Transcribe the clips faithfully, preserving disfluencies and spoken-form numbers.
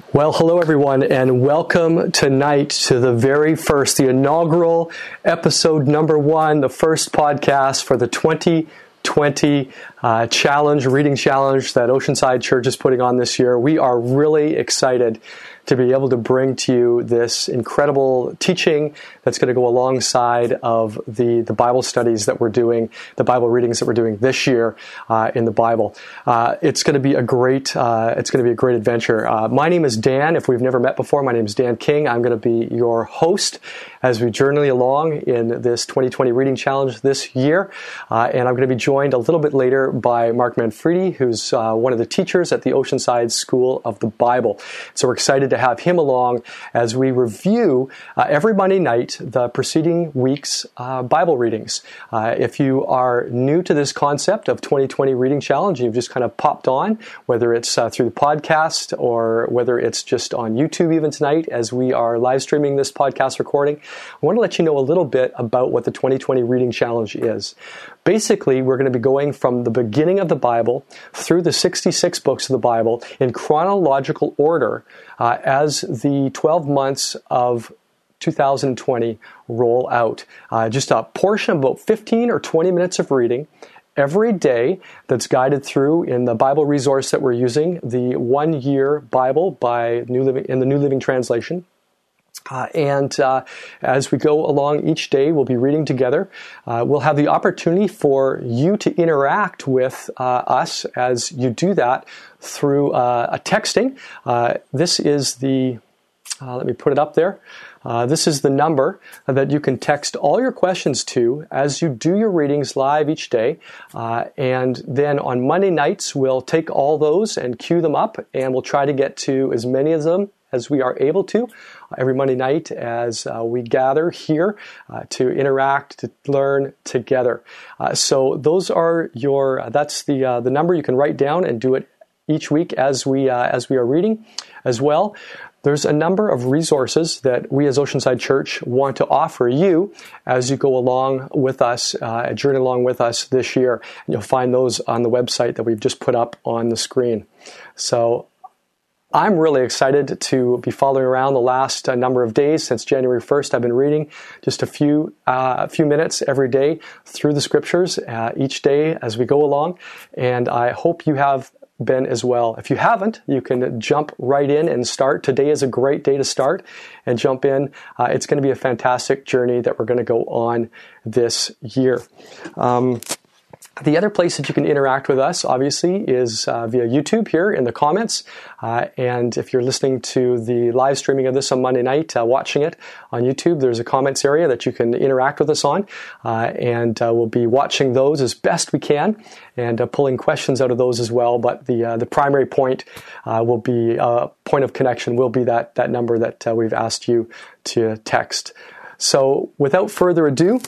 Well, hello everyone, and welcome tonight to the very first, the inaugural episode number one, the first podcast for the twenty twenty uh, challenge, reading challenge that Oceanside Church is putting on this year. We are really excited to be able to bring to you this incredible teaching that's going to go alongside of the, the Bible studies that we're doing, the Bible readings that we're doing this year uh, in the Bible. Uh, it's going to be a great, uh, it's going to be a great adventure. Uh, my name is Dan. If we've never met before, my name is Dan King. I'm going to be your host as we journey along in this twenty twenty reading challenge this year. Uh, and I'm going to be joined a little bit later by Mark Manfredi, who's uh, one of the teachers at the Oceanside School of the Bible. So we're excited to have him along as we review uh, every Monday night the preceding week's uh, Bible readings. Uh, if you are new to this concept of twenty twenty Reading Challenge, you've just kind of popped on, whether it's uh, through the podcast or whether it's just on YouTube even tonight as we are live streaming this podcast recording, I want to let you know a little bit about what the twenty twenty Reading Challenge is. Basically, we're going to be going from the beginning of the Bible through the sixty-six books of the Bible in chronological order uh, as the twelve months of two thousand twenty roll out. Uh, just a portion of about fifteen or twenty minutes of reading every day that's guided through in the Bible resource that we're using, the One Year Bible by New Living in the New Living Translation. Uh, and uh, as we go along each day, we'll be reading together. Uh, we'll have the opportunity for you to interact with uh, us as you do that through uh, a texting. Uh, this is the, uh, let me put it up there. Uh, this is the number that you can text all your questions to as you do your readings live each day. Uh, and then on Monday nights, we'll take all those and queue them up, and we'll try to get to as many of them as we are able to every Monday night as uh, we gather here uh, to interact, to learn together. Uh, so those are your, uh, that's the uh, the number you can write down and do it each week as we uh, as we are reading as well. There's a number of resources that we as Oceanside Church want to offer you as you go along with us, uh, journey along with us this year. And you'll find those on the website that we've just put up on the screen. So I'm really excited to be following around the last uh, number of days since January first. I've been reading just a few uh, a few minutes every day through the scriptures uh, each day as we go along, and I hope you have been as well. If you haven't, you can jump right in and start. Today is a great day to start and jump in. Uh, it's going to be a fantastic journey that we're going to go on this year. Um, The other place that you can interact with us, obviously, is uh, via YouTube here in the comments. Uh, and if you're listening to the live streaming of this on Monday night, uh, watching it on YouTube, there's a comments area that you can interact with us on. Uh, and uh, we'll be watching those as best we can and uh, pulling questions out of those as well. But the uh, the primary point uh, will be, uh, point of connection will be that, that number that uh, we've asked you to text. So without further ado,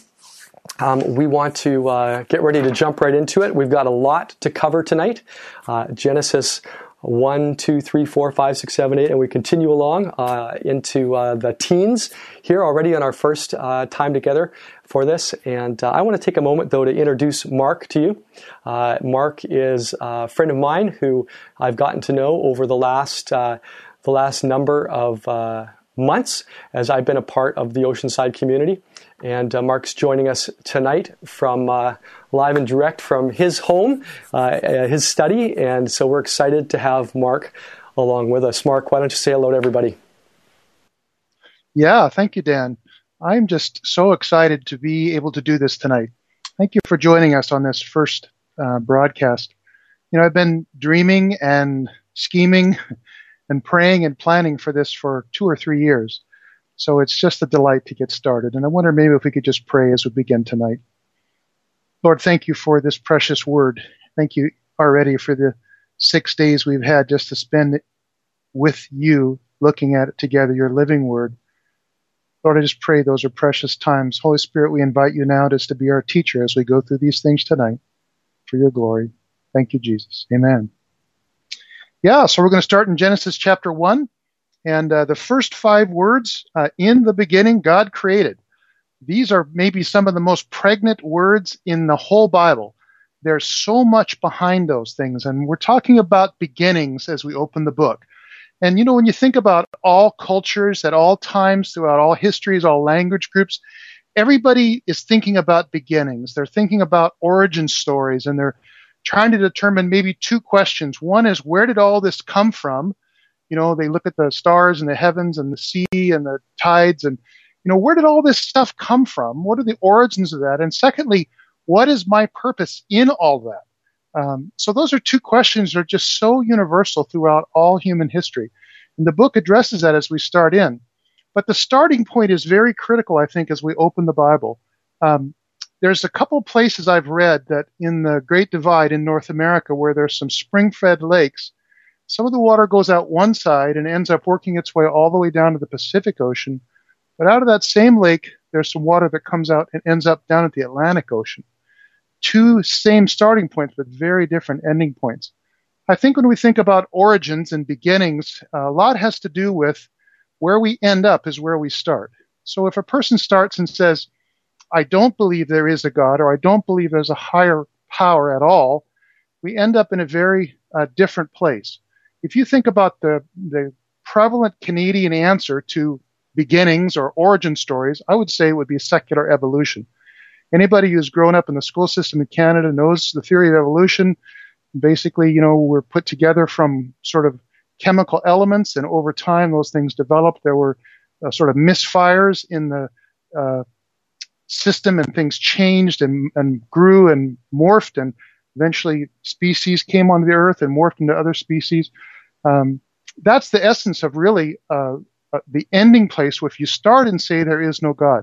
Um, we want to uh, get ready to jump right into it. We've got a lot to cover tonight. Uh, Genesis one, two, three, four, five, six, seven, eight, and we continue along uh, into uh, the teens here already on our first uh, time together for this. And uh, I want to take a moment, though, to introduce Mark to you. Uh, Mark is a friend of mine who I've gotten to know over the last uh, the last number of uh, months as I've been a part of the Oceanside community. And uh, Mark's joining us tonight from uh, live and direct from his home, uh, his study. And so we're excited to have Mark along with us. Mark, why don't you say hello to everybody? Yeah, thank you, Dan. I'm just so excited to be able to do this tonight. Thank you for joining us on this first uh, broadcast. You know, I've been dreaming and scheming and praying and planning for this for two or three years. So it's just a delight to get started. And I wonder maybe if we could just pray as we begin tonight. Lord, thank you for this precious word. Thank you already for the six days we've had just to spend with you, looking at it together, your living word. Lord, I just pray those are precious times. Holy Spirit, we invite you now just to be our teacher as we go through these things tonight for your glory. Thank you, Jesus. Amen. Yeah, so we're going to start in Genesis chapter one. And uh, the first five words, uh, in the beginning, God created. These are maybe some of the most pregnant words in the whole Bible. There's so much behind those things. And we're talking about beginnings as we open the book. And, you know, when you think about all cultures at all times, throughout all histories, all language groups, everybody is thinking about beginnings. They're thinking about origin stories, and they're trying to determine maybe two questions. One is, where did all this come from? You know, they look at the stars and the heavens and the sea and the tides, and, you know, where did all this stuff come from? What are the origins of that? And secondly, what is my purpose in all that? Um, so those are two questions that are just so universal throughout all human history. And the book addresses that as we start in. But the starting point is very critical, I think, as we open the Bible. Um, there's a couple places I've read that in the Great Divide in North America, where there's some spring-fed lakes, some of the water goes out one side and ends up working its way all the way down to the Pacific Ocean. But out of that same lake, there's some water that comes out and ends up down at the Atlantic Ocean. Two same starting points, but very different ending points. I think when we think about origins and beginnings, a lot has to do with where we end up is where we start. So if a person starts and says, I don't believe there is a God, or I don't believe there's a higher power at all, we end up in a very uh, different place. If you think about the, the prevalent Canadian answer to beginnings or origin stories, I would say it would be secular evolution. Anybody who's grown up in the school system in Canada knows the theory of evolution. Basically, you know, we're put together from sort of chemical elements, and over time those things developed. There were uh, sort of misfires in the uh, system, and things changed and, and grew and morphed, and eventually species came onto the earth and morphed into other species. Um, that's the essence of really uh, uh, the ending place if you start and say there is no God.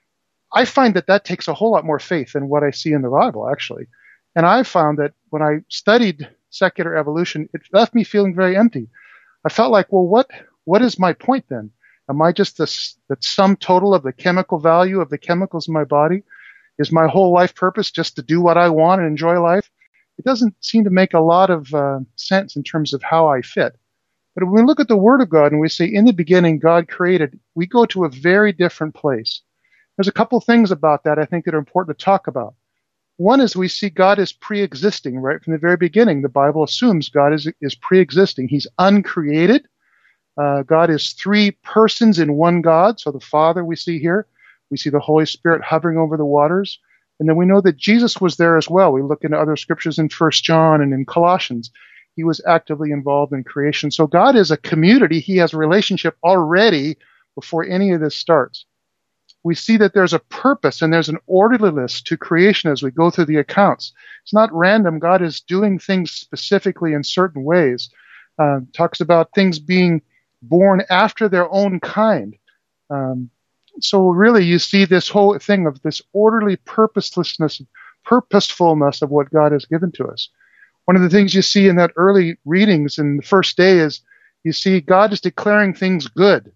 I find that that takes a whole lot more faith than what I see in the Bible, actually. And I found that when I studied secular evolution, it left me feeling very empty. I felt like, well, what what is my point then? Am I just the, the sum total of the chemical value of the chemicals in my body? Is my whole life purpose just to do what I want and enjoy life? It doesn't seem to make a lot of uh, sense in terms of how I fit. But when we look at the Word of God and we say, in the beginning, God created, we go to a very different place. There's a couple things about that I think that are important to talk about. One is we see God as pre-existing right from the very beginning. The Bible assumes God is, is pre-existing. He's uncreated. Uh, God is three persons in one God. So the Father we see here. We see the Holy Spirit hovering over the waters. And then we know that Jesus was there as well. We look into other scriptures in First John and in Colossians. He was actively involved in creation. So God is a community. He has a relationship already before any of this starts. We see that there's a purpose and there's an orderliness to creation as we go through the accounts. It's not random. God is doing things specifically in certain ways. Uh, talks about things being born after their own kind. Um, so really you see this whole thing of this orderly purposelessness, purposefulness of what God has given to us. One of the things you see in that early readings in the first day is you see God is declaring things good.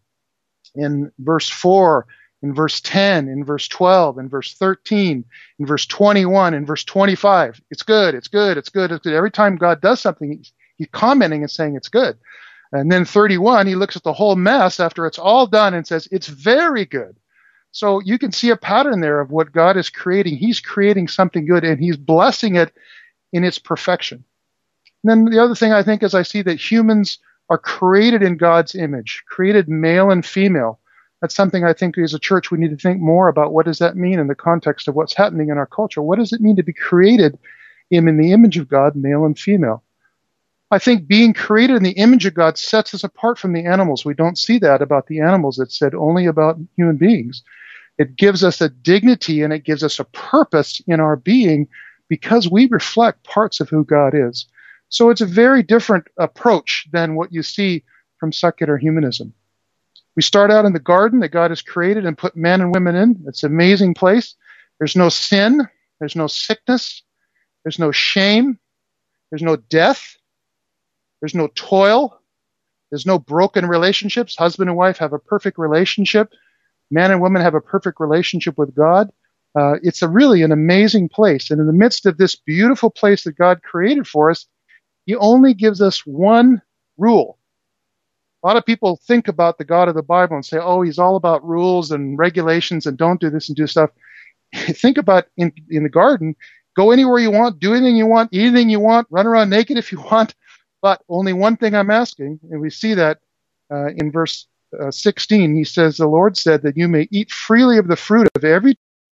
In verse four, in verse ten, in verse twelve, in verse thirteen, in verse twenty-one, in verse twenty-five. It's good, it's good, it's good, it's good. Every time God does something, he's, he's commenting and saying it's good. And then thirty-one, he looks at the whole mess after it's all done and says, it's very good. So you can see a pattern there of what God is creating. He's creating something good and he's blessing it in its perfection. And then the other thing I think is I see that humans are created in God's image, created male and female. That's something I think as a church we need to think more about. What does that mean in the context of what's happening in our culture? What does it mean to be created in, in the image of God, male and female? I think being created in the image of God sets us apart from the animals. We don't see that about the animals. It's said only about human beings. It gives us a dignity and it gives us a purpose in our being because we reflect parts of who God is. So it's a very different approach than what you see from secular humanism. We start out in the garden that God has created and put men and women in. It's an amazing place. There's no sin. There's no sickness. There's no shame. There's no death. There's no toil. There's no broken relationships. Husband and wife have a perfect relationship. Man and woman have a perfect relationship with God. Uh, it's a really an amazing place. And in the midst of this beautiful place that God created for us, he only gives us one rule. A lot of people think about the God of the Bible and say, oh, he's all about rules and regulations and don't do this and do stuff. Think about in, in the garden, go anywhere you want, do anything you want, eat anything you want, run around naked if you want. But only one thing I'm asking, and we see that uh, in verse uh, sixteen, he says, the Lord said that you may eat freely of the fruit of every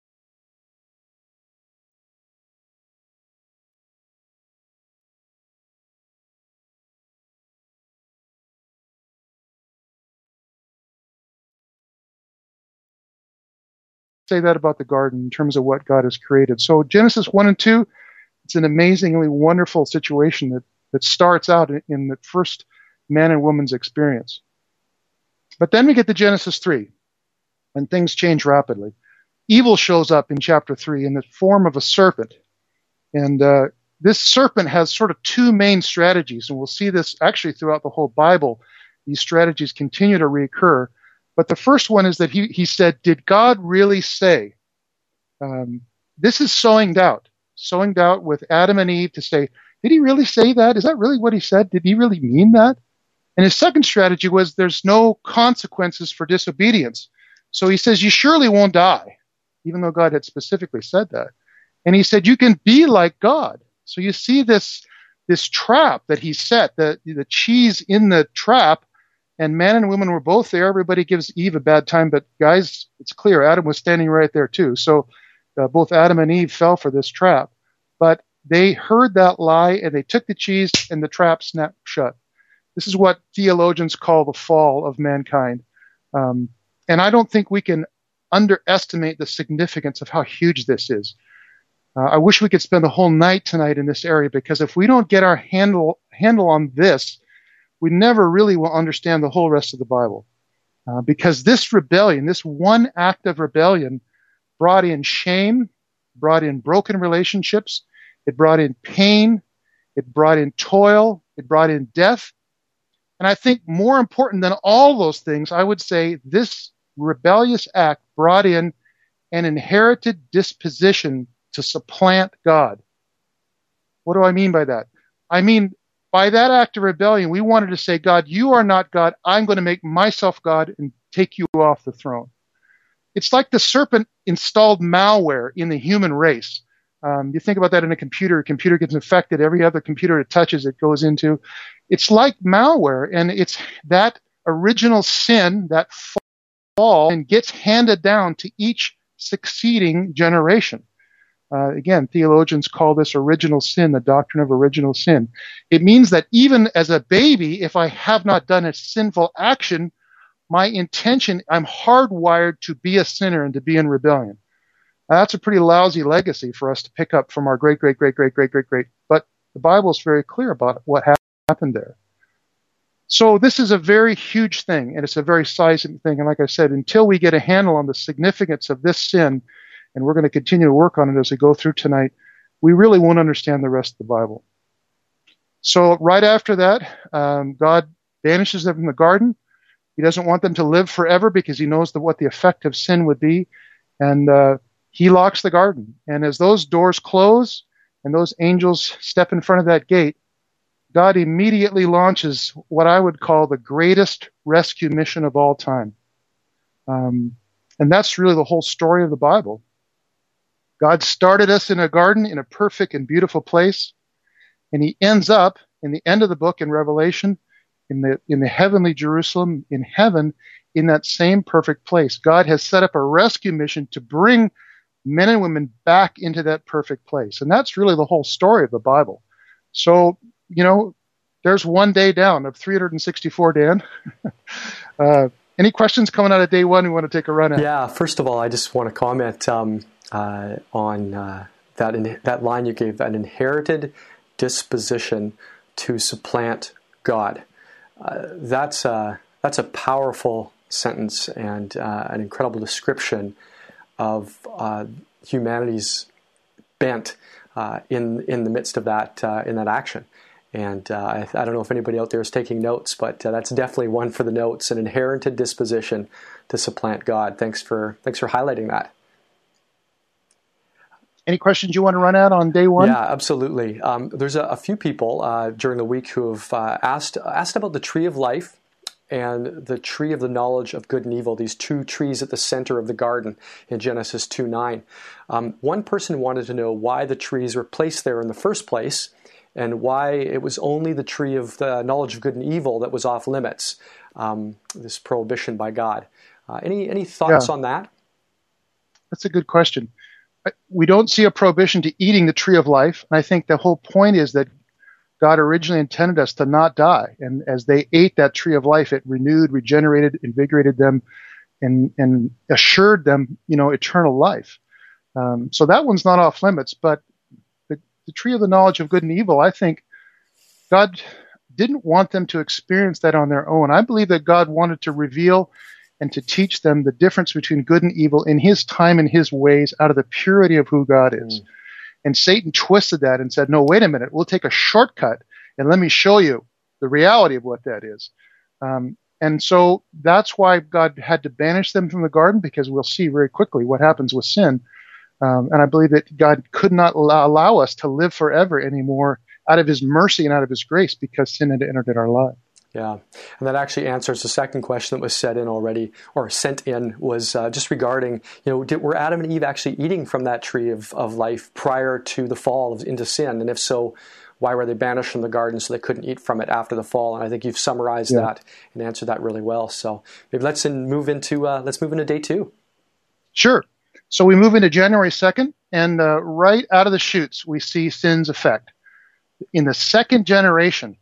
say that about the garden in terms of what God has created. So Genesis one and two, it's an amazingly wonderful situation that, that starts out in, in the first man and woman's experience. But then we get to Genesis three, and things change rapidly. Evil shows up in chapter three in the form of a serpent. And uh, this serpent has sort of two main strategies, and we'll see this actually throughout the whole Bible. These strategies continue to reoccur. But the first one is that he, he said, did God really say? Um, this is sowing doubt. Sowing doubt with Adam and Eve to say, did he really say that? Is that really what he said? Did he really mean that? And his second strategy was there's no consequences for disobedience. So he says, you surely won't die, even though God had specifically said that. And he said, you can be like God. So you see this, this trap that he set, the, the cheese in the trap, and man and woman were both there. Everybody gives Eve a bad time, but guys, it's clear Adam was standing right there too. So uh, both Adam and Eve fell for this trap. But they heard that lie, and they took the cheese, and the trap snapped shut. This is what theologians call the fall of mankind. Um, and I don't think we can underestimate the significance of how huge this is. Uh, I wish we could spend the whole night tonight in this area, because if we don't get our handle handle on this, we never really will understand the whole rest of the Bible. Uh, because this rebellion, this one act of rebellion, brought in shame, brought in broken relationships, it brought in pain, it brought in toil, it brought in death. And I think more important than all those things, I would say this rebellious act brought in an inherited disposition to supplant God. What do I mean by that? I mean, by that act of rebellion, we wanted to say, God, you are not God. I'm going to make myself God and take you off the throne. It's like the serpent installed malware in the human race. Um, you think about that in a computer. A computer gets infected. Every other computer it touches, it goes into. It's like malware, and it's that original sin, that fall, and gets handed down to each succeeding generation. Uh, again, theologians call this original sin, the doctrine of original sin. It means that even as a baby, if I have not done a sinful action, my intention, I'm hardwired to be a sinner and to be in rebellion. Now, that's a pretty lousy legacy for us to pick up from our great, great, great, great, great, great, great. But the Bible is very clear about what happened there. So this is a very huge thing, and it's a very seismic thing. And like I said, until we get a handle on the significance of this sin, and we're going to continue to work on it as we go through tonight, we really won't understand the rest of the Bible. So right after that, um, God banishes them from the garden. He doesn't want them to live forever because he knows the, what the effect of sin would be. And uh, he locks the garden. And as those doors close and those angels step in front of that gate, God immediately launches what I would call the greatest rescue mission of all time. Um, and that's really the whole story of the Bible. God started us in a garden in a perfect and beautiful place, and he ends up in the end of the book in Revelation in the in the heavenly Jerusalem, in heaven, in that same perfect place. God has set up a rescue mission to bring men and women back into that perfect place. And that's really the whole story of the Bible. So, you know, there's one day down of three hundred sixty-four, Dan. uh, any questions coming out of day one we want to take a run at? Yeah, first of all, I just want to comment um, uh, on uh, that in, that line you gave, an inherited disposition to supplant God. Uh, that's, uh, that's a powerful sentence and uh, an incredible description of uh, humanity's bent uh, in in the midst of that uh, in that action. And uh, I, I don't know if anybody out there is taking notes, but uh, that's definitely one for the notes: an inherited disposition to supplant God. Thanks for thanks for highlighting that. Any questions you want to run out on day one? Yeah, absolutely. Um, there's a, a few people uh, during the week who have uh, asked asked about the tree of life and the tree of the knowledge of good and evil, these two trees at the center of the garden in Genesis two nine. Um, one person wanted to know why the trees were placed there in the first place and why it was only the tree of the knowledge of good and evil that was off limits. um, this prohibition by God. Uh, any any thoughts Yeah. on that? That's a good question. We don't see a prohibition to eating the tree of life. And I think the whole point is that God originally intended us to not die. And as they ate that tree of life, it renewed, regenerated, invigorated them, and, and assured them, you know, eternal life. Um, so that one's not off limits. But the, the tree of the knowledge of good and evil, I think God didn't want them to experience that on their own. I believe that God wanted to reveal and to teach them the difference between good and evil in his time and his ways out of the purity of who God is. Mm. And Satan twisted that and said, no, wait a minute, we'll take a shortcut and let me show you the reality of what that is. Um, and so that's why God had to banish them from the garden, because we'll see very quickly what happens with sin. Um, and I believe that God could not allow, allow us to live forever anymore out of his mercy and out of his grace, because sin had entered in our life. Yeah, and that actually answers the second question that was set in already, or sent in, was uh, just regarding, you know, did, were Adam and Eve actually eating from that tree of, of life prior to the fall of, into sin? And if so, why were they banished from the garden so they couldn't eat from it after the fall? And I think you've summarized yeah. that and answered that really well. So maybe let's in, move into uh, let's move into day two. Sure. So we move into January second, and uh, right out of the chutes, we see sin's effect. In the second generation,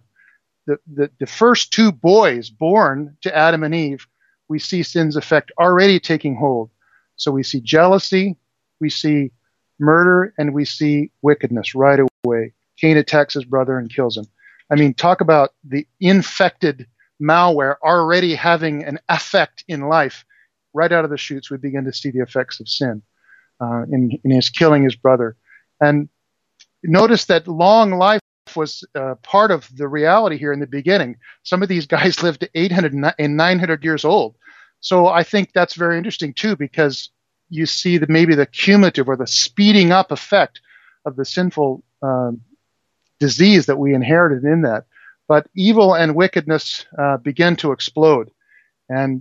The, the, the first two boys born to Adam and Eve, we see sin's effect already taking hold. So we see jealousy, we see murder, and we see wickedness right away. Cain attacks his brother and kills him. I mean, talk about the infected malware already having an effect in life. Right out of the chutes, we begin to see the effects of sin uh, in, in his killing his brother. And notice that long life was uh, part of the reality here in the beginning. Some of these guys lived to eight hundred and nine hundred years old. So I think that's very interesting too, because you see that maybe the cumulative or the speeding up effect of the sinful um, disease that we inherited in that. But evil and wickedness uh, begin to explode, and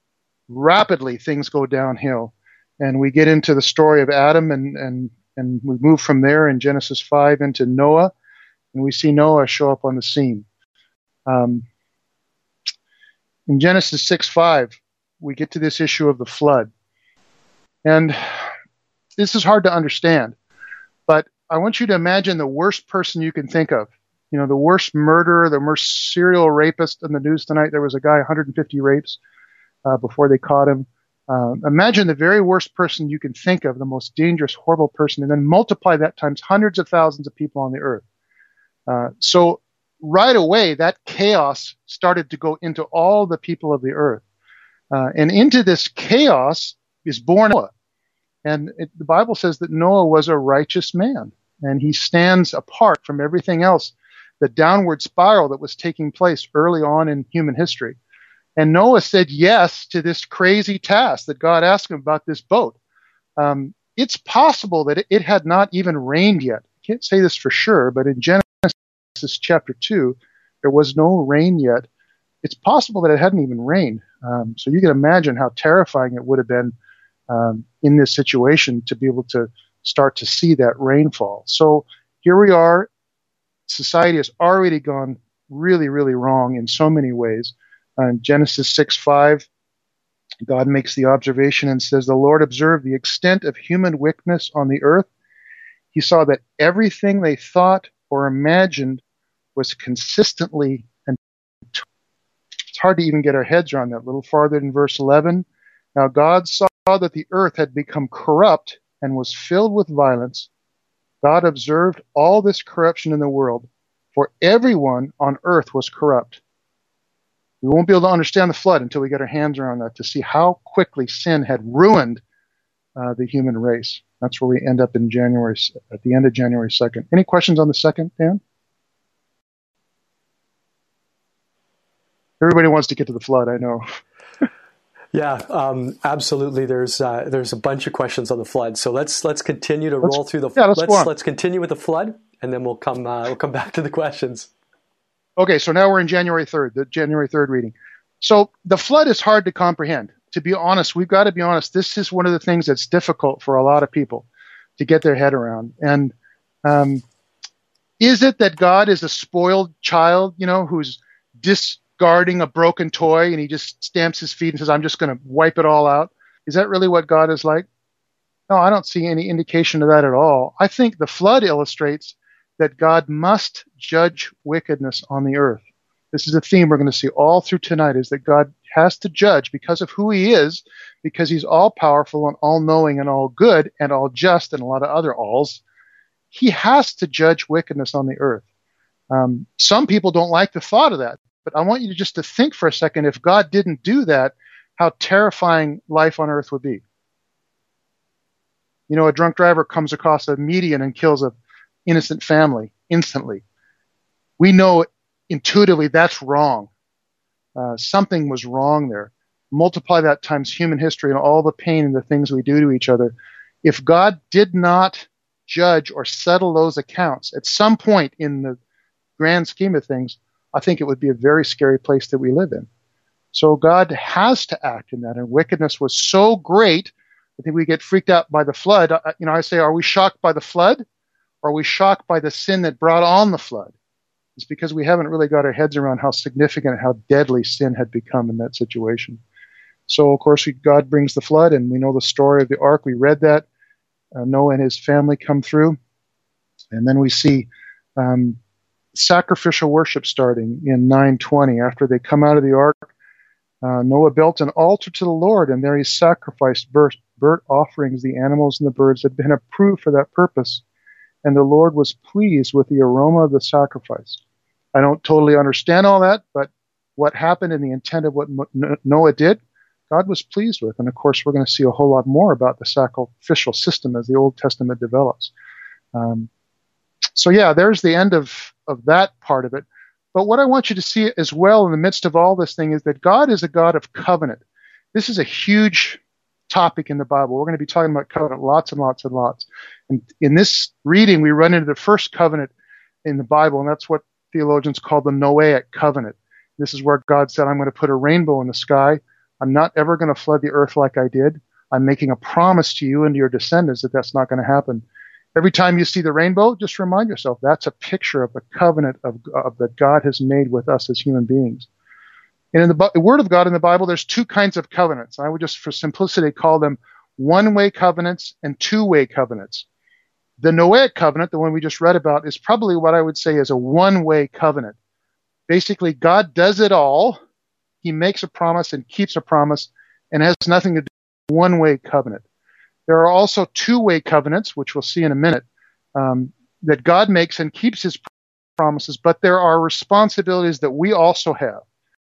rapidly things go downhill. And we get into the story of Adam, and, and, and we move from there in Genesis five into Noah. And we see Noah show up on the scene. Um, in Genesis six five, we get to this issue of the flood. And this is hard to understand, but I want you to imagine the worst person you can think of. You know, the worst murderer, the worst serial rapist in the news tonight. There was a guy, one hundred fifty rapes uh, before they caught him. Uh, imagine the very worst person you can think of, the most dangerous, horrible person, and then multiply that times hundreds of thousands of people on the earth. Uh, so right away, that chaos started to go into all the people of the earth. Uh, and into this chaos is born Noah. And it, the Bible says that Noah was a righteous man, and he stands apart from everything else, the downward spiral that was taking place early on in human history. And Noah said yes to this crazy task that God asked him about this boat. Um, it's possible that it, it had not even rained yet. I can't say this for sure, but in Genesis chapter two, there was no rain yet. It's possible that it hadn't even rained. Um, so you can imagine how terrifying it would have been um, in this situation to be able to start to see that rainfall. So here we are. Society has already gone really, really wrong in so many ways. Uh, in Genesis six five, God makes the observation and says, the Lord observed the extent of human wickedness on the earth. He saw that everything they thought or imagined was consistently, and it's hard to even get our heads around that. A little farther in verse eleven. Now God saw that the earth had become corrupt and was filled with violence. God observed all this corruption in the world, for everyone on earth was corrupt. We won't be able to understand the flood until we get our hands around that, to see how quickly sin had ruined uh, the human race. That's where we end up in January, at the end of January second. Any questions on the second, Dan? Everybody wants to get to the flood, I know. Yeah, um, absolutely. There's uh, there's a bunch of questions on the flood, so let's let's continue to let's, roll through the. Yeah, let's, let's let's continue with the flood, and then we'll come uh, we'll come back to the questions. Okay, so now we're in January third, the January third reading. So the flood is hard to comprehend. To be honest, we've got to be honest. This is one of the things that's difficult for a lot of people to get their head around. And um, is it that God is a spoiled child, you know, who's dis guarding a broken toy and he just stamps his feet and says, I'm just going to wipe it all out. Is that really what God is like? No, I don't see any indication of that at all. I think the flood illustrates that God must judge wickedness on the earth. This is a theme we're going to see all through tonight, is that God has to judge because of who he is, because he's all-powerful and all-knowing and all-good and all-just and a lot of other alls. He has to judge wickedness on the earth. Um, some people don't like the thought of that, but I want you to just to think for a second, if God didn't do that, how terrifying life on earth would be. You know, a drunk driver comes across a median and kills an innocent family instantly. We know intuitively that's wrong. Uh, something was wrong there. Multiply that times human history and all the pain and the things we do to each other. If God did not judge or settle those accounts at some point in the grand scheme of things, I think it would be a very scary place that we live in. So God has to act in that, and wickedness was so great. I think we get freaked out by the flood. I, you know, I say, are we shocked by the flood? Or are we shocked by the sin that brought on the flood? It's because we haven't really got our heads around how significant, how deadly sin had become in that situation. So, of course, we, God brings the flood, and we know the story of the ark. We read that. Uh, Noah and his family come through. And then we see um, sacrificial worship starting in nine twenty. After they come out of the ark, uh, Noah built an altar to the Lord, and there he sacrificed burnt, burnt offerings, the animals and the birds that had been approved for that purpose. And the Lord was pleased with the aroma of the sacrifice. I don't totally understand all that, but what happened in the intent of what Noah did, God was pleased with. And of course, we're going to see a whole lot more about the sacrificial system as the Old Testament develops. Um, so yeah, there's the end of, of that part of it. But what I want you to see as well in the midst of all this thing is that God is a God of covenant. This is a huge topic in the Bible. We're going to be talking about covenant lots and lots and lots. And in this reading, we run into the first covenant in the Bible, and that's what theologians call the Noahic covenant. This is where God said, I'm going to put a rainbow in the sky. I'm not ever going to flood the earth like I did. I'm making a promise to you and to your descendants that that's not going to happen. Every time you see the rainbow, just remind yourself that's a picture of the covenant of, of that God has made with us as human beings. And in the, the Word of God in the Bible, there's two kinds of covenants. I would just, for simplicity, call them one-way covenants and two-way covenants. The Noahic covenant, the one we just read about, is probably what I would say is a one-way covenant. Basically, God does it all. He makes a promise and keeps a promise and has nothing to do with one-way covenant. There are also two-way covenants, which we'll see in a minute, um, that God makes and keeps his promises, but there are responsibilities that we also have.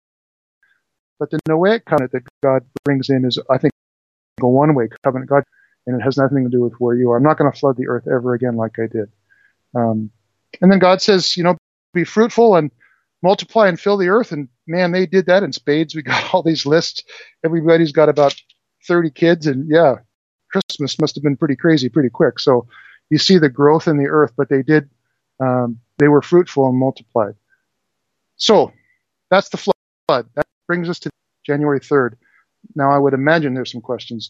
But the Noahic covenant that God brings in is, I think, a one-way covenant. God, and it has nothing to do with where you are. I'm not going to flood the earth ever again like I did. Um, and then God says, you know, be fruitful and multiply and fill the earth. And man, they did that in spades. We got all these lists. Everybody's got about thirty kids. And yeah, Christmas must have been pretty crazy pretty quick. So you see the growth in the earth, but they did, um, they were fruitful and multiplied. So that's the flood. That brings us to January third. Now I would imagine there's some questions.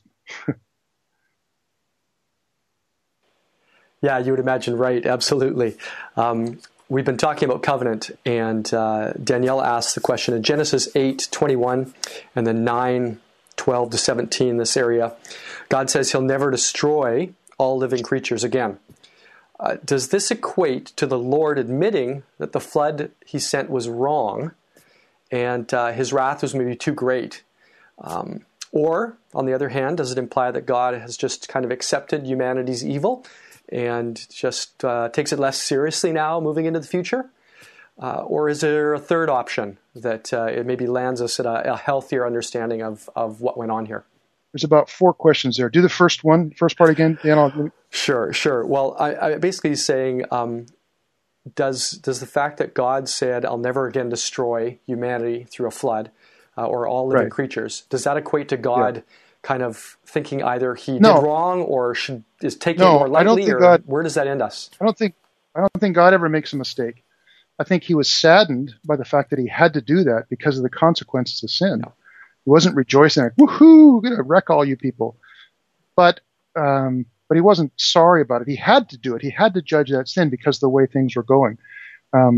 Yeah, you would imagine, right? Absolutely. Um, we've been talking about covenant, and uh, Danielle asked the question in Genesis eight twenty-one and then nine twelve to seventeen, this area. God says he'll never destroy all living creatures again. Uh, does this equate to the Lord admitting that the flood he sent was wrong and uh, his wrath was maybe too great? Um, or, on the other hand, does it imply that God has just kind of accepted humanity's evil and just uh, takes it less seriously now moving into the future? Uh, or is there a third option that uh, it maybe lands us at a, a healthier understanding of, of what went on here? There's about four questions there. Do the first one, first part again, Dan. I'll... Sure, sure. Well, I, I basically saying, um, does does the fact that God said, I'll never again destroy humanity through a flood uh, or all living right. creatures, does that equate to God yeah. kind of thinking either he no. did wrong or should is taking no, it more lightly? I don't think or God, where does that end us? I don't think I don't think God ever makes a mistake. I think he was saddened by the fact that he had to do that because of the consequences of sin. No. He wasn't rejoicing like, woohoo, we're going to wreck all you people. But um, but he wasn't sorry about it. He had to do it. He had to judge that sin because of the way things were going. Um,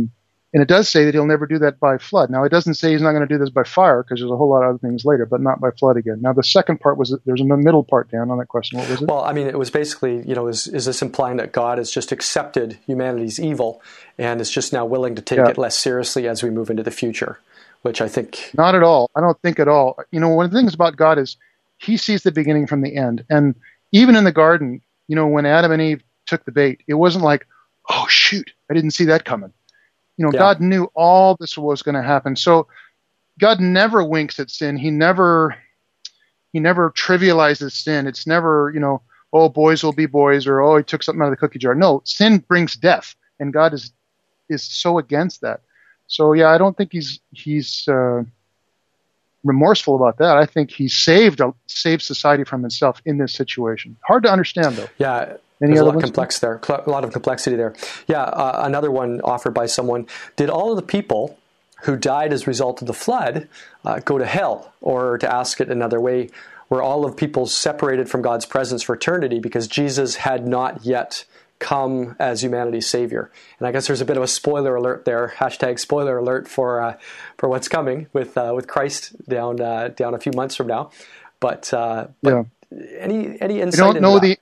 And it does say that he'll never do that by flood. Now, it doesn't say he's not going to do this by fire, because there's a whole lot of other things later, but not by flood again. Now, the second part was, there's a middle part, Dan, on that question. What was it? Well, I mean, it was basically, you know, is, is this implying that God has just accepted humanity's evil and is just now willing to take Yeah. it less seriously as we move into the future, which I think... Not at all. I don't think at all. You know, one of the things about God is he sees the beginning from the end. And even in the garden, you know, when Adam and Eve took the bait, it wasn't like, oh, shoot, I didn't see that coming. You know, Yeah. God knew all this was going to happen. So God never winks at sin. He never, he never trivializes sin. It's never, you know, oh, boys will be boys, or oh, he took something out of the cookie jar. No, sin brings death, and God is is so against that. So yeah, I don't think he's he's uh, remorseful about that. I think he saved saved society from himself in this situation. Hard to understand, though. Yeah. Any There's a other lot ones? complex there, a lot of complexity there. Yeah, uh, another one offered by someone. Did all of the people who died as a result of the flood uh, go to hell? Or to ask it another way, were all of people separated from God's presence for eternity because Jesus had not yet come as humanity's savior? And I guess there's a bit of a spoiler alert there, hashtag spoiler alert for uh, for what's coming with uh, with Christ down uh, down a few months from now. But, uh, but Yeah. any any I insight don't into know that? the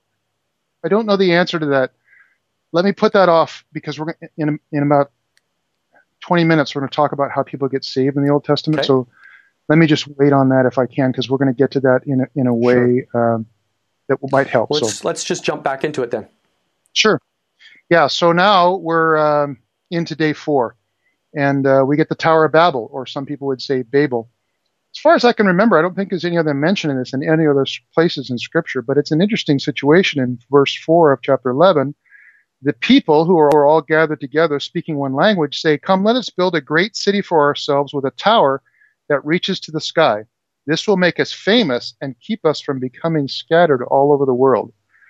I don't know the answer to that. Let me put that off, because we're gonna- in in about twenty minutes we're going to talk about how people get saved in the Old Testament. Okay. So let me just wait on that if I can, because we're going to get to that in a, in a way um, that might help. Let's, so let's just jump back into it then. sure, yeah. So now we're um, into day four, and uh, we get the Tower of Babel, or some people would say Babel. As far as I can remember, I don't think there's any other mention of this in any other places in Scripture, but it's an interesting situation in verse four of chapter eleven. The people, who are all gathered together speaking one language, say, "Come, let us build a great city for ourselves with a tower that reaches to the sky. This will make us famous and keep us from becoming scattered all over the world."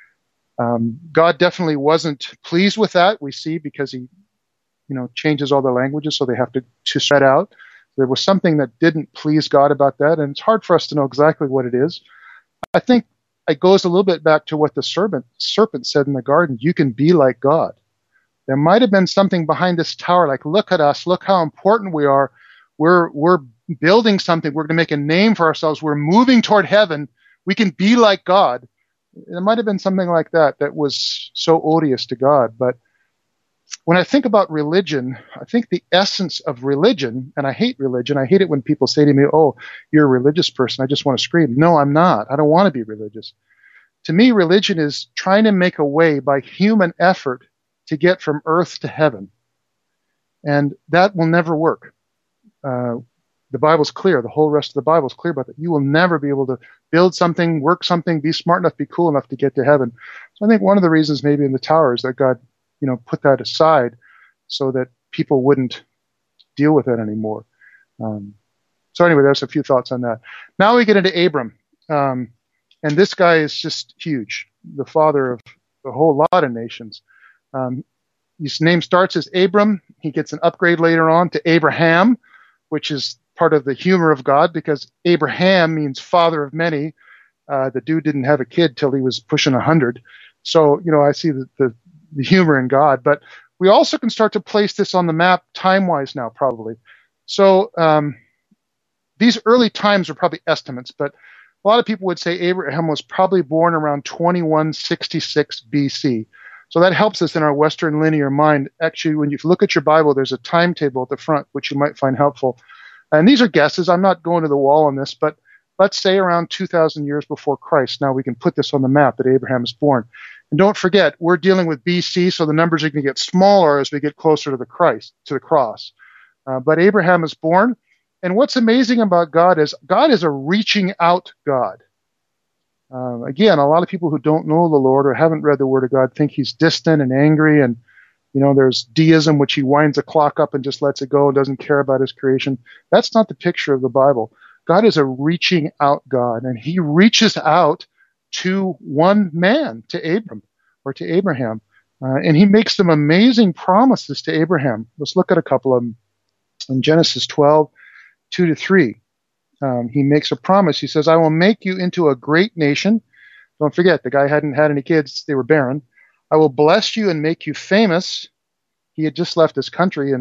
Um, God definitely wasn't pleased with that, we see, because he, you know, changes all the languages, so they have to, to spread out. There was something that didn't please God about that, and it's hard for us to know exactly what it is. I think it goes a little bit back to what the serpent, serpent said in the garden: you can be like God. There might have been something behind this tower, like, look at us, look how important we are. We're, we're building something. We're going to make a name for ourselves. We're moving toward heaven. We can be like God. There might have been something like that that was so odious to God. But when I think about religion, I think the essence of religion, and I hate religion. I hate it when people say to me, "Oh, you're a religious person." I just want to scream. No, I'm not. I don't want to be religious. To me, religion is trying to make a way by human effort to get from earth to heaven. And that will never work. Uh, the Bible's clear. The whole rest of the Bible's clear about that. You will never be able to build something, work something, be smart enough, be cool enough to get to heaven. So I think one of the reasons maybe in the tower is that God, you know, put that aside so that people wouldn't deal with it anymore. Um, so anyway, there's a few thoughts on that. Now we get into Abram. Um, and this guy is just huge, the father of a whole lot of nations. Um, his name starts as Abram. He gets an upgrade later on to Abraham, which is part of the humor of God, because Abraham means father of many. Uh, the dude didn't have a kid till he was pushing a hundred. So, you know, I see the, the, the humor in God. But we also can start to place this on the map time-wise now, probably. So um, these early times are probably estimates, but a lot of people would say Abraham was probably born around twenty-one sixty-six B C. So that helps us in our Western linear mind. Actually, when you look at your Bible, there's a timetable at the front, which you might find helpful. And these are guesses. I'm not going to the wall on this, but let's say around two thousand years before Christ. Now we can put this on the map that Abraham is born. And don't forget, we're dealing with B C, so the numbers are going to get smaller as we get closer to the Christ, to the cross. Uh, but Abraham is born. And what's amazing about God is God is a reaching out God. Um, again, a lot of people who don't know the Lord or haven't read the Word of God think he's distant and angry, and you know, there's deism, which he winds a clock up and just lets it go and doesn't care about his creation. That's not the picture of the Bible. God is a reaching out God, and he reaches out to one man, to Abram or to Abraham, uh, and he makes some amazing promises to Abraham. Let's look at a couple of them. In Genesis twelve, two to three. Um, he makes a promise. He says, "I will make you into a great nation." Don't forget, the guy hadn't had any kids. They were barren. "I will bless you and make you famous." He had just left his country, and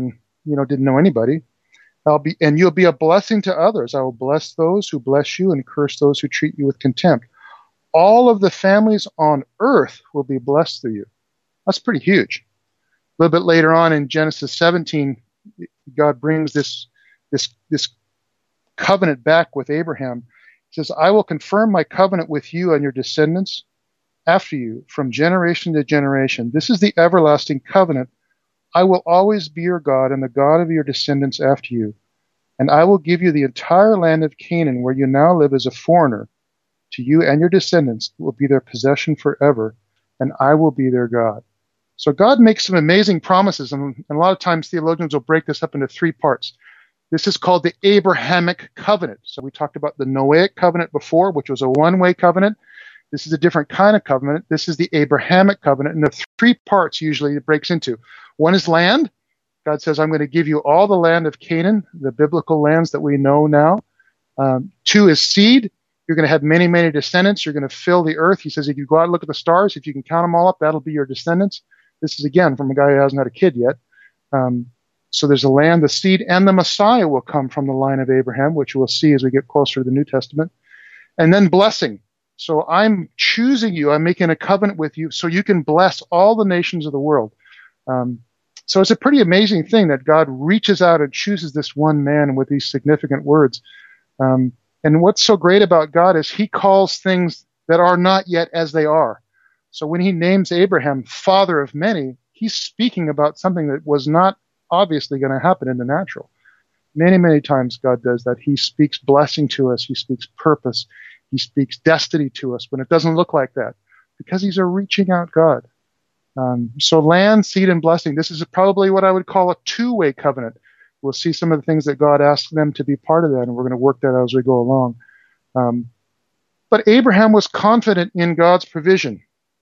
you know, didn't know anybody. I'll be, and you'll be a blessing to others. I will bless those who bless you and curse those who treat you with contempt. All of the families on earth will be blessed through you. That's pretty huge. A little bit later on in Genesis seventeen, God brings this, this, this covenant back with Abraham. He says, I will confirm my covenant with you and your descendants after you from generation to generation. This is the everlasting covenant. I will always be your God and the God of your descendants after you. And I will give you the entire land of Canaan where you now live as a foreigner. To you and your descendants will be their possession forever, and I will be their God. So God makes some amazing promises, and, and a lot of times theologians will break this up into three parts. This is called the Abrahamic covenant. So we talked about the Noahic covenant before, which was a one-way covenant. This is a different kind of covenant. This is the Abrahamic covenant, and the three parts usually it breaks into. One is land. God says, I'm going to give you all the land of Canaan, the biblical lands that we know now. Um, two is seed. You're going to have many, many descendants. You're going to fill the earth. He says, if you go out and look at the stars, if you can count them all up, that'll be your descendants. This is, again, from a guy who hasn't had a kid yet. Um, so there's a land, the seed, and the Messiah will come from the line of Abraham, which we'll see as we get closer to the New Testament. And then blessing. So I'm choosing you. I'm making a covenant with you so you can bless all the nations of the world. Um, so it's a pretty amazing thing that God reaches out and chooses this one man with these significant words. Um, and what's so great about God is he calls things that are not yet as they are. So when he names Abraham father of many, he's speaking about something that was not obviously going to happen in the natural. Many, many times God does that. He speaks blessing to us. He speaks purpose. He speaks destiny to us when it doesn't look like that, because he's a reaching out God. Um, so land, seed, and blessing. This is probably what I would call a two-way covenant. We'll see some of the things that God asked them to be part of that, and we're going to work that out as we go along. Um, but Abraham was confident in God's provision.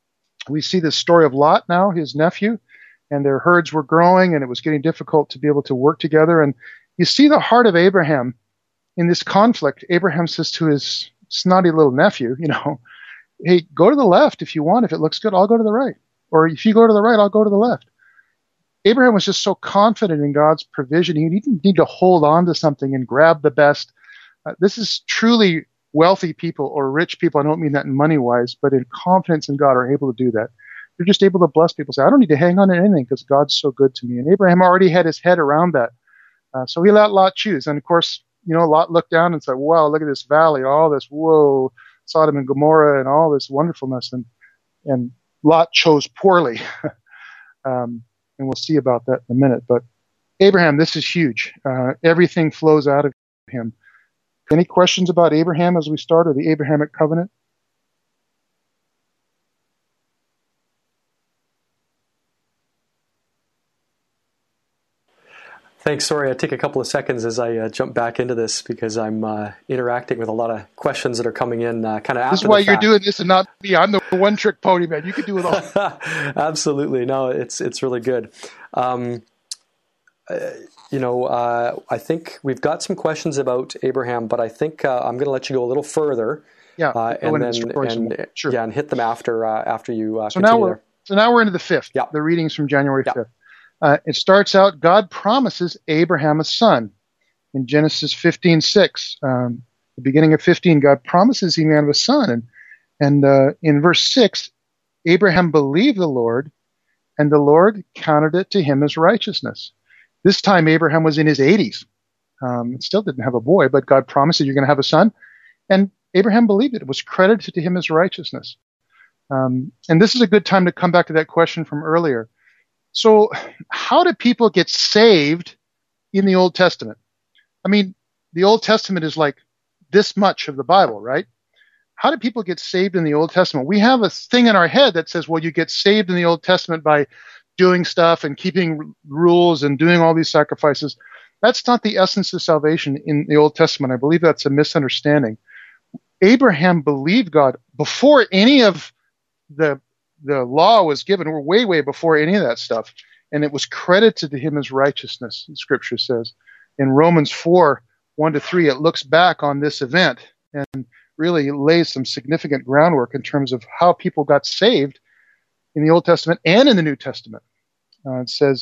We see the story of Lot now, his nephew, and their herds were growing, and it was getting difficult to be able to work together. And you see the heart of Abraham in this conflict. Abraham says to his snotty little nephew, you know, hey, go to the left if you want. If it looks good, I'll go to the right. Or if you go to the right, I'll go to the left. Abraham was just so confident in God's provision. He didn't need to hold on to something and grab the best. Uh, this is truly wealthy people or rich people. I don't mean that in money wise, but in confidence in God are able to do that. They're just able to bless people. Say, I don't need to hang on to anything because God's so good to me. And Abraham already had his head around that. Uh, so he let Lot choose. And of course, you know, Lot looked down and said, wow, look at this valley, all this, whoa, Sodom and Gomorrah and all this wonderfulness. And, and Lot chose poorly. um, and we'll see about that in a minute. But Abraham, this is huge. Uh, everything flows out of him. Any questions about Abraham as we start, or the Abrahamic covenant? Thanks. Sorry, I take a couple of seconds as I uh, jump back into this because I'm uh, interacting with a lot of questions that are coming in uh, kind of after the fact. This is why you're doing this and not me. I'm the one-trick pony, man. You can do it all. Absolutely. No, it's it's really good. Um, uh, you know, uh, I think we've got some questions about Abraham, but I think uh, I'm going to let you go a little further. Yeah, uh, and then and, sure. yeah, and hit them after uh, after you uh, so continue now we're there. So now we're into the fifth. Yeah. The readings from January yeah. fifth. Uh, it starts out, God promises Abraham a son. In Genesis fifteen six, um, the beginning of fifteen, God promises him a son. And, and uh, in verse six, Abraham believed the Lord, and the Lord counted it to him as righteousness. This time Abraham was in his eighties. Um, still didn't have a boy, but God promised that you're going to have a son. And Abraham believed it. It was credited to him as righteousness. Um, and this is a good time to come back to that question from earlier. So how do people get saved in the Old Testament? I mean, the Old Testament is like this much of the Bible, right? How do people get saved in the Old Testament? We have a thing in our head that says, well, you get saved in the Old Testament by doing stuff and keeping rules and doing all these sacrifices. That's not the essence of salvation in the Old Testament. I believe that's a misunderstanding. Abraham believed God before any of the the law was given. We're way, way before any of that stuff. And it was credited to him as righteousness, Scripture says. In Romans four, one to three, it looks back on this event and really lays some significant groundwork in terms of how people got saved in the Old Testament and in the New Testament. Uh, it says,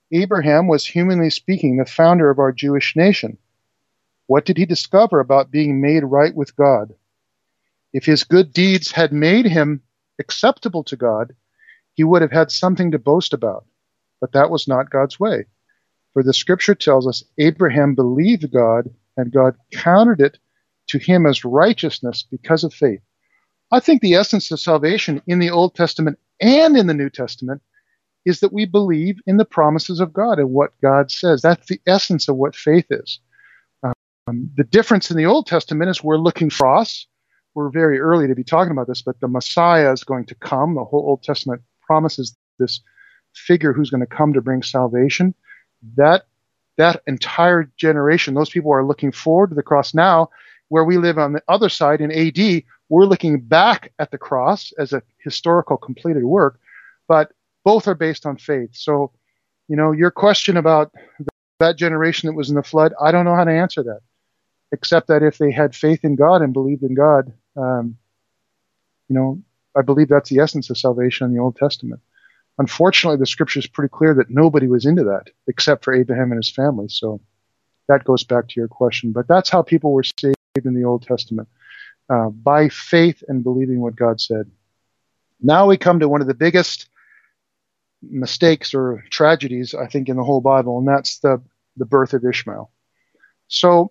Abraham was, humanly speaking, the founder of our Jewish nation. What did he discover about being made right with God? If his good deeds had made him acceptable to God, he would have had something to boast about. But that was not God's way. For the scripture tells us Abraham believed God, and God counted it to him as righteousness because of faith. I think the essence of salvation in the Old Testament and in the New Testament is that we believe in the promises of God and what God says. That's the essence of what faith is. Um, the difference in the Old Testament is we're looking for us. We're very early to be talking about this, but the Messiah is going to come. The whole Old Testament promises this figure who's going to come to bring salvation. That that entire generation, those people are looking forward to the cross. Now, where we live on the other side in A D, we're looking back at the cross as a historical completed work, but both are based on faith. So, you know, your question about the, that generation that was in the flood, I don't know how to answer that, except that if they had faith in God and believed in God, um, you know, I believe that's the essence of salvation in the Old Testament. Unfortunately, the scripture is pretty clear that nobody was into that except for Abraham and his family. So that goes back to your question. But that's how people were saved in the Old Testament, uh, by faith and believing what God said. Now we come to one of the biggest mistakes or tragedies, I think, in the whole Bible, and that's the, the birth of Ishmael. So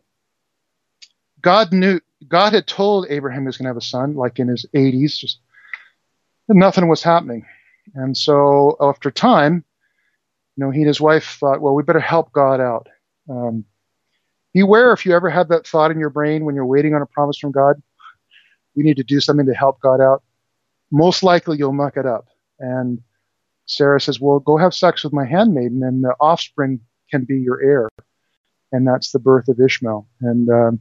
God knew, God had told Abraham he was going to have a son, like in his eighties, just and nothing was happening. And so after time, you know, he and his wife thought, well, we better help God out. Um, beware if you ever have that thought in your brain when you're waiting on a promise from God, we need to do something to help God out. Most likely you'll muck it up. And Sarah says, well, go have sex with my handmaiden and the offspring can be your heir. And that's the birth of Ishmael. And um,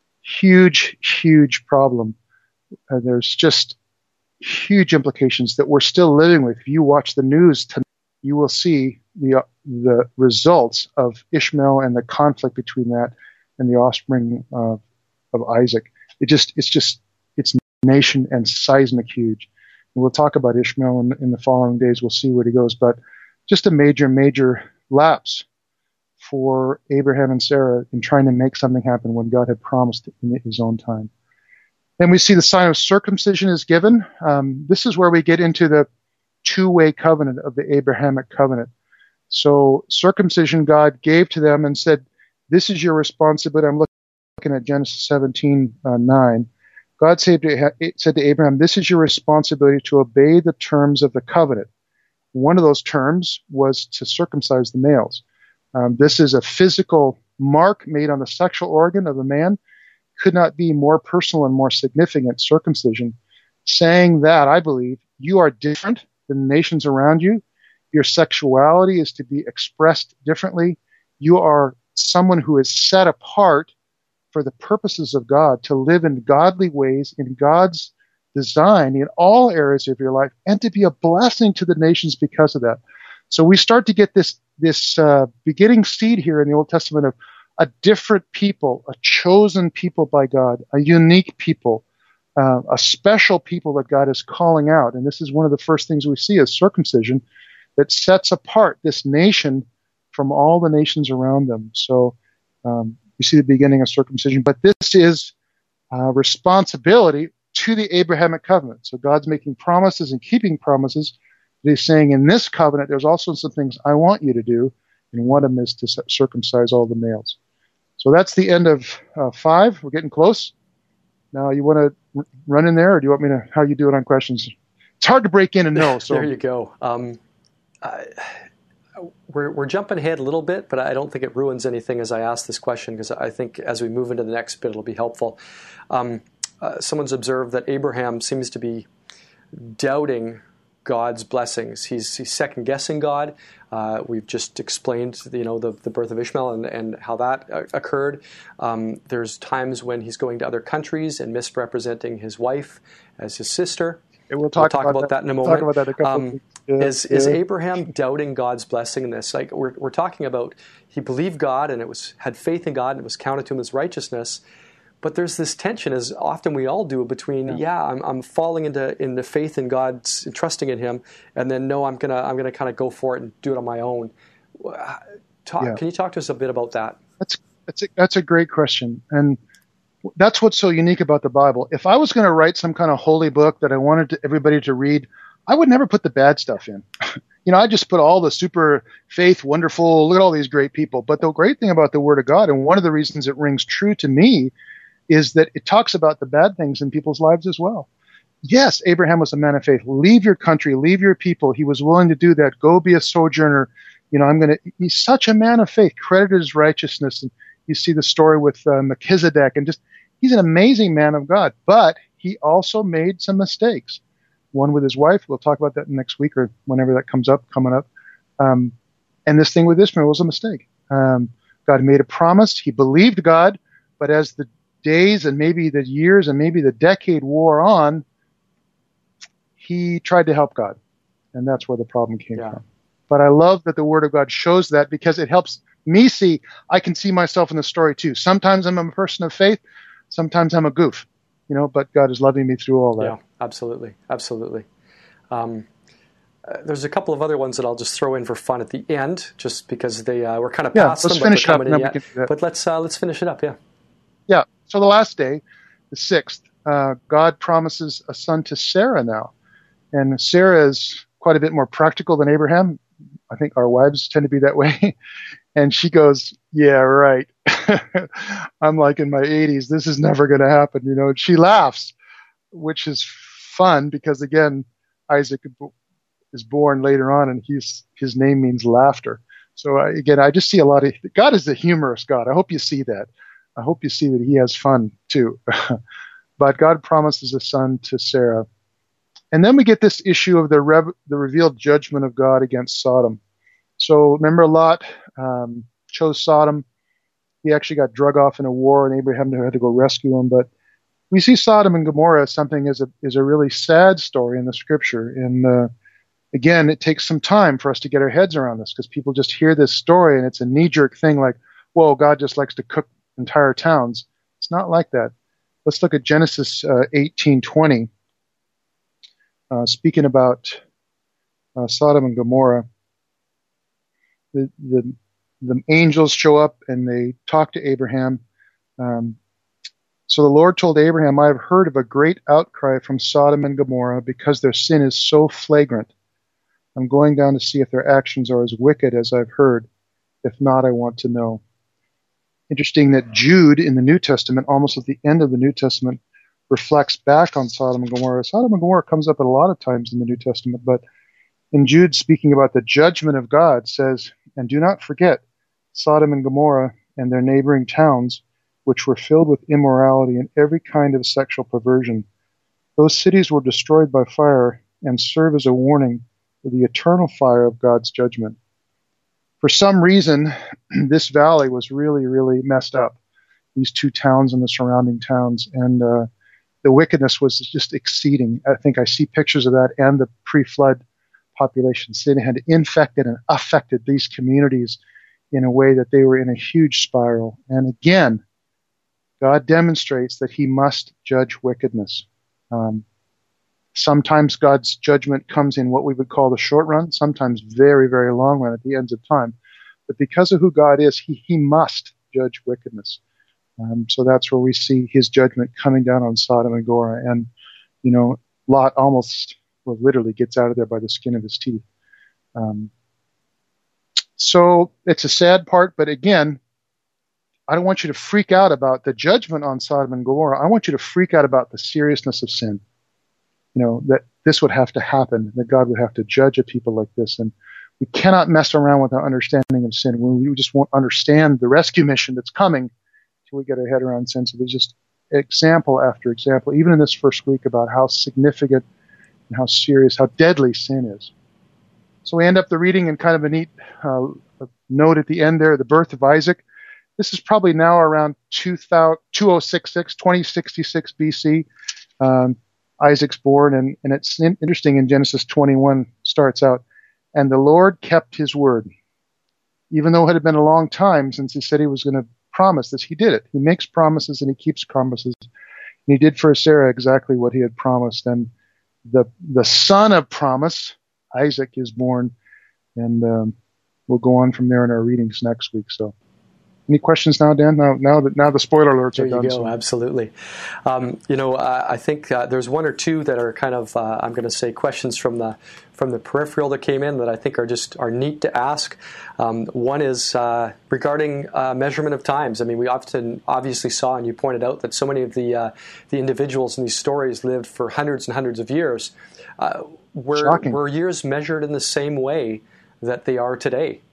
huge, huge problem. Uh, there's just huge implications that we're still living with. If you watch the news tonight, you will see the uh, the results of Ishmael and the conflict between that and the offspring of, of Isaac. It just it's just it's nation and seismic huge. And we'll talk about Ishmael in, in the following days. We'll see where he goes, but just a major, major lapse for Abraham and Sarah in trying to make something happen when God had promised it in his own time. Then we see the sign of circumcision is given. Um, this is where we get into the two-way covenant of the Abrahamic covenant. So circumcision God gave to them and said, this is your responsibility. I'm looking at Genesis seventeen, uh, nine. God said to, said to Abraham, this is your responsibility to obey the terms of the covenant. One of those terms was to circumcise the males. Um, this is a physical mark made on the sexual organ of a man. Could not be more personal and more significant, circumcision, saying that, I believe, you are different than the nations around you. Your sexuality is to be expressed differently. You are someone who is set apart for the purposes of God, to live in godly ways, in God's design, in all areas of your life, and to be a blessing to the nations because of that. So we start to get this, this uh, beginning seed here in the Old Testament of a different people, a chosen people by God, a unique people, uh, a special people that God is calling out. And this is one of the first things we see is circumcision that sets apart this nation from all the nations around them. So um, we see the beginning of circumcision. But this is uh, responsibility to the Abrahamic covenant. So God's making promises and keeping promises. He's saying in this covenant, there's also some things I want you to do. And one of them is to circumcise all the males. So that's the end of uh, five. We're getting close. Now, you want to r- run in there, or do you want me to, how you do it on questions? It's hard to break in and know. So there you go. Um, I, we're, we're jumping ahead a little bit, but I don't think it ruins anything as I ask this question, because I think as we move into the next bit, it'll be helpful. Um, uh, someone's observed that Abraham seems to be doubting God's blessings. He's, he's second-guessing God. Uh, we've just explained, you know, the, the birth of Ishmael and, and how that uh, occurred. Um, there's times when he's going to other countries and misrepresenting his wife as his sister. And we'll talk, we'll talk about, about that. that in a we'll moment. Talk about that in a couple um, of weeks. Yeah, is, yeah. is Abraham doubting God's blessing in this? Like we're we're talking about, he believed God and it was had faith in God and it was counted to him as righteousness. But there's this tension, as often we all do, between yeah, yeah I'm, I'm falling into into faith in God, and trusting in Him, and then no, I'm gonna I'm gonna kind of go for it and do it on my own. talk, yeah. Can you talk to us a bit about that? That's that's a, that's a great question, and that's what's so unique about the Bible. If I was going to write some kind of holy book that I wanted to, everybody to read, I would never put the bad stuff in. You know, I just put all the super faith, wonderful, look at all these great people. But the great thing about the Word of God, and one of the reasons it rings true to me, is that it talks about the bad things in people's lives as well. Yes, Abraham was a man of faith. Leave your country, leave your people. He was willing to do that. Go be a sojourner. You know, I'm going to, he's such a man of faith, credited his righteousness. And you see the story with uh, Melchizedek, and just, he's an amazing man of God. But he also made some mistakes. One with his wife. We'll talk about that next week or whenever that comes up, coming up. Um, and this thing with Ishmael was a mistake. Um, God made a promise. He believed God. But as the days and maybe the years and maybe the decade wore on, he tried to help God. And that's where the problem came yeah. from. But I love that the Word of God shows that, because it helps me see, I can see myself in the story too. Sometimes I'm a person of faith. Sometimes I'm a goof. You know, but God is loving me through all that. Yeah, absolutely, absolutely. Um, uh, there's a couple of other ones that I'll just throw in for fun at the end, just because they uh, we're kind of yeah, past let's them, finish but up, they're coming in yet. But let's uh, let's finish it up. Yeah. Yeah. So the last day, the sixth, uh, God promises a son to Sarah now, and Sarah is quite a bit more practical than Abraham. I think our wives tend to be that way. And she goes, yeah, right. I'm like in my eighties. This is never going to happen. You know, and she laughs, which is fun because, again, Isaac is born later on, and he's, his name means laughter. So uh, again, I just see a lot of, God is a humorous God. I hope you see that. I hope you see that he has fun too. But God promises a son to Sarah. And then we get this issue of the, rev- the revealed judgment of God against Sodom. So remember, Lot um, chose Sodom. He actually got drug off in a war, and Abraham had to go rescue him. But we see Sodom and Gomorrah as something as a is a really sad story in the Scripture. And uh, again, it takes some time for us to get our heads around this, because people just hear this story and it's a knee-jerk thing like, whoa, God just likes to cook entire towns. It's not like that. Let's look at Genesis uh, eighteen twenty, uh, speaking about uh, Sodom and Gomorrah. The, the the angels show up and they talk to Abraham. Um, so the Lord told Abraham, I have heard of a great outcry from Sodom and Gomorrah because their sin is so flagrant. I'm going down to see if their actions are as wicked as I've heard. If not, I want to know. Interesting that Jude in the New Testament, almost at the end of the New Testament, reflects back on Sodom and Gomorrah. Sodom and Gomorrah comes up a lot of times in the New Testament, but in Jude, speaking about the judgment of God, says, and do not forget Sodom and Gomorrah and their neighboring towns, which were filled with immorality and every kind of sexual perversion. Those cities were destroyed by fire and serve as a warning for the eternal fire of God's judgment. For some reason, this valley was really, really messed up, these two towns and the surrounding towns, and uh, the wickedness was just exceeding. I think I see pictures of that, and the pre-flood population. Sin had infected and affected these communities in a way that they were in a huge spiral. And again, God demonstrates that he must judge wickedness. Um, sometimes God's judgment comes in what we would call the short run, sometimes very, very long run at the ends of time. But because of who God is, he, he must judge wickedness. Um, so that's where we see his judgment coming down on Sodom and Gomorrah. And, you know, Lot almost, well, literally gets out of there by the skin of his teeth. Um, so it's a sad part, but again, I don't want you to freak out about the judgment on Sodom and Gomorrah. I want you to freak out about the seriousness of sin. You know, that this would have to happen, that God would have to judge a people like this. And we cannot mess around with our understanding of sin. We just won't understand the rescue mission that's coming until we get our head around sin. So there's just example after example, even in this first week, about how significant and how serious, how deadly sin is. So we end up the reading in kind of a neat uh, note at the end there, the birth of Isaac. This is probably now around two thousand sixty-six, twenty sixty-six B C. Um, Isaac's born, and, and it's in, interesting in Genesis twenty-one starts out, and the Lord kept his word. Even though it had been a long time since he said he was going to promise this, he did it. He makes promises and he keeps promises. And he did for Sarah exactly what he had promised. And the the son of promise, Isaac, is born. And um, we'll go on from there in our readings next week. So, any questions now, Dan? Now, now that now the spoiler alerts there are done. There you go. So. Absolutely. Um, you know, uh, I think uh, there's one or two that are kind of, uh, I'm going to say, questions from the from the peripheral that came in that I think are just are neat to ask. Um, one is uh, regarding uh, measurement of times. I mean, we often obviously saw, and you pointed out, that so many of the uh, the individuals in these stories lived for hundreds and hundreds of years. Uh, were, were years measured in the same way that they are today?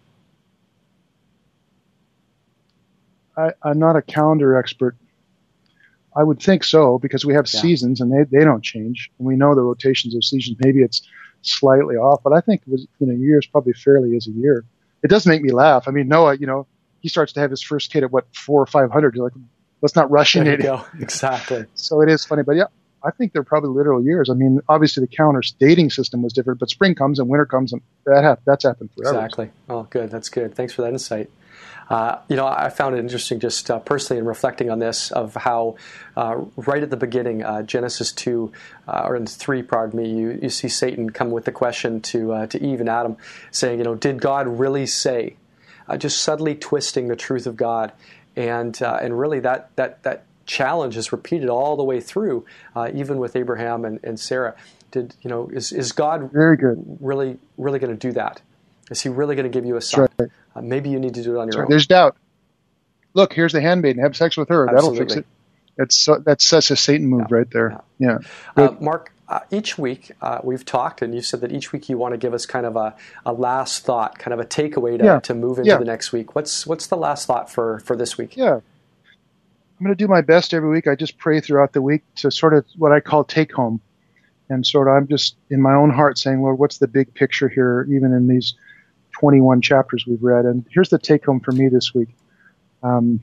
I, I'm not a calendar expert. I would think so, because we have yeah. seasons and they, they don't change. And we know the rotations of seasons. Maybe it's slightly off, but I think it was, you know, years probably fairly is a year. It does make me laugh. I mean, Noah, you know, he starts to have his first kid at what, four or five hundred. You're like, let's not rush there into you it. Go. Exactly. So it is funny, but yeah, I think they're probably literal years. I mean, obviously the calendar's dating system was different, but spring comes and winter comes, and that ha- that's happened forever. Exactly. Oh, good. That's good. Thanks for that insight. Uh, you know, I found it interesting just uh, personally in reflecting on this, of how uh, right at the beginning, uh, Genesis two, uh, or in three, pardon me, you, you see Satan come with the question to uh, to Eve and Adam, saying, you know, did God really say? Uh, just subtly twisting the truth of God. And uh, and really that, that, that challenge is repeated all the way through, uh, even with Abraham and, and Sarah. Did, you know, is, is God Very good. really, really going to do that? Is he really going to give you a son? Right. Uh, maybe you need to do it on your right. own. There's doubt. Look, here's the handmaiden. Have sex with her. Absolutely. That'll fix it. That's so, that's such a Satan move yeah. right there. Yeah. yeah. Uh, Mark, uh, each week uh, we've talked, and you said that each week you want to give us kind of a, a last thought, kind of a takeaway to, yeah. to move into yeah. the next week. What's what's the last thought for, for this week? Yeah. I'm going to do my best every week. I just pray throughout the week to sort of what I call take home. And sort of I'm just in my own heart saying, Lord, what's the big picture here, even in these twenty-one chapters we've read? And here's the take home for me this week. Um,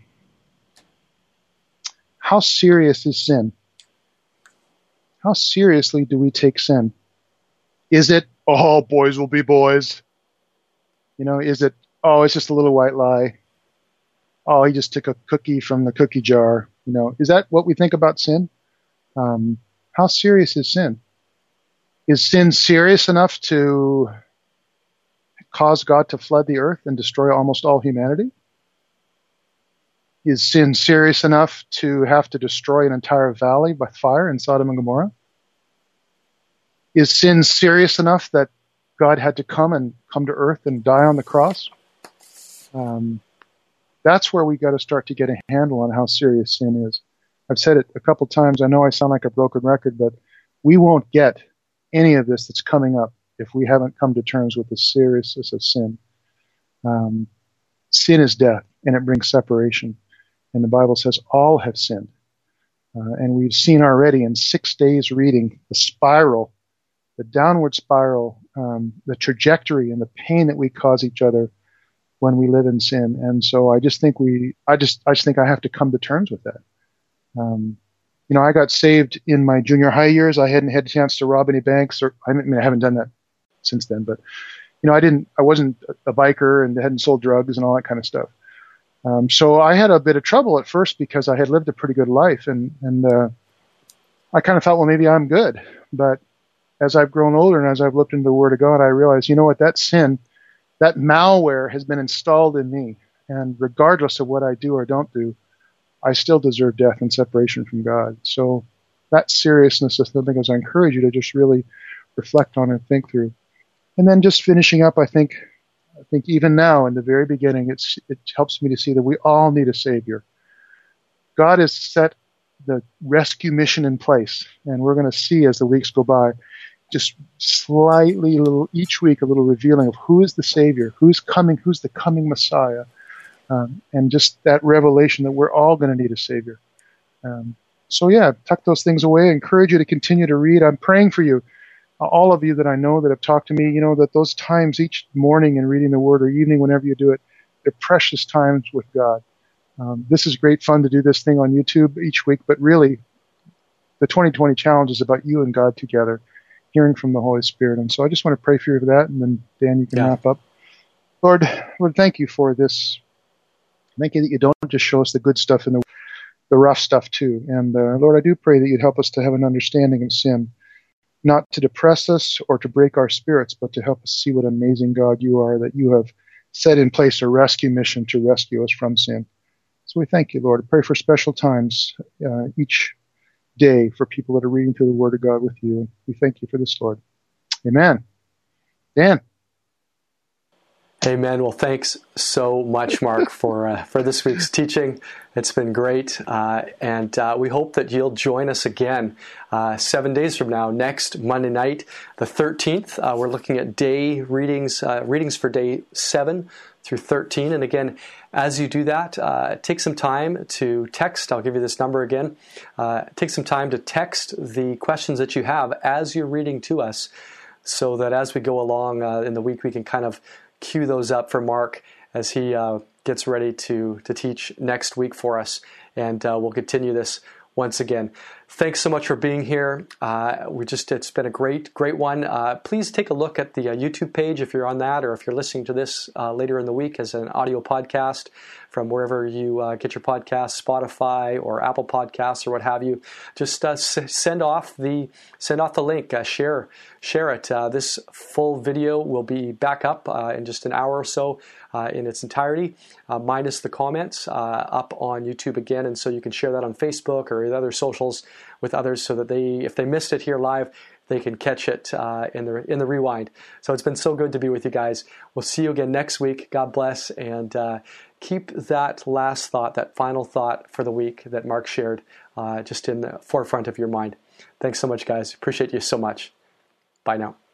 how serious is sin? How seriously do we take sin? Is it, oh, boys will be boys? You know, is it, oh, it's just a little white lie? Oh, he just took a cookie from the cookie jar. You know, is that what we think about sin? Um, how serious is sin? Is sin serious enough to cause God to flood the earth and destroy almost all humanity? Is sin serious enough to have to destroy an entire valley by fire in Sodom and Gomorrah? Is sin serious enough that God had to come and come to earth and die on the cross? Um, that's where we got to start to get a handle on how serious sin is. I've said it a couple times. I know I sound like a broken record, but we won't get any of this that's coming up if we haven't come to terms with the seriousness of sin. Um, sin is death, and it brings separation. And the Bible says all have sinned. Uh, and we've seen already in six days reading the spiral, the downward spiral, um, the trajectory and the pain that we cause each other when we live in sin. And so I just think we, I just, I just think I have to come to terms with that. Um, you know, I got saved in my junior high years. I hadn't had a chance to rob any banks, or I mean, I haven't done that since then, but you know, I didn't, I wasn't a biker and hadn't sold drugs and all that kind of stuff. Um, so I had a bit of trouble at first because I had lived a pretty good life, and, and, uh, I kind of thought, well, maybe I'm good. But as I've grown older and as I've looked into the Word of God, I realized, you know what, that sin, that malware has been installed in me. And regardless of what I do or don't do, I still deserve death and separation from God. So that seriousness is something as I encourage you to just really reflect on and think through. And then just finishing up, I think, I think even now in the very beginning, it's, it helps me to see that we all need a Savior. God has set the rescue mission in place, and we're going to see as the weeks go by, just slightly, a little, each week, a little revealing of who is the Savior, who's coming, who's the coming Messiah, um, and just that revelation that we're all going to need a Savior. Um, so yeah, tuck those things away. I encourage you to continue to read. I'm praying for you, all of you that I know that have talked to me, you know, that those times each morning in reading the Word or evening, whenever you do it, they're precious times with God. Um, this is great fun to do this thing on YouTube each week, but really the twenty twenty challenge is about you and God together, hearing from the Holy Spirit. And so I just want to pray for you for that, and then Dan, you can yeah. wrap up. Lord, Lord, thank you for this. Thank you that you don't just show us the good stuff and the, the rough stuff too. And uh, Lord, I do pray that you'd help us to have an understanding of sin, not to depress us or to break our spirits, but to help us see what amazing God you are, that you have set in place a rescue mission to rescue us from sin. So we thank you, Lord. I pray for special times uh, each day for people that are reading through the Word of God with you. We thank you for this, Lord. Amen. Dan. Amen. Well, thanks so much, Mark, for uh, for this week's teaching. It's been great, uh, and uh, we hope that you'll join us again uh, seven days from now, next Monday night, the thirteenth. Uh, we're looking at day readings, uh, readings for day seven through thirteen. And again, as you do that, uh, take some time to text. I'll give you this number again. Uh, take some time to text the questions that you have as you're reading to us, so that as we go along uh, in the week, we can kind of cue those up for Mark as he uh, gets ready to, to teach next week for us. And uh, we'll continue this once again. Thanks so much for being here. Uh, we just it's been a great, great one. Uh, please take a look at the uh, YouTube page if you're on that, or if you're listening to this uh, later in the week as an audio podcast from wherever you uh, get your podcasts, Spotify or Apple Podcasts or what have you. Just uh, s- send off the send off the link. Uh, share share it. Uh, this full video will be back up uh, in just an hour or so uh, in its entirety, uh, minus the comments, uh, up on YouTube again, and so you can share that on Facebook or other socials with others, so that they, if they missed it here live, they can catch it uh, in the in the rewind. So it's been so good to be with you guys. We'll see you again next week. God bless, and uh, keep that last thought, that final thought for the week that Mark shared, uh, just in the forefront of your mind. Thanks so much, guys. Appreciate you so much. Bye now.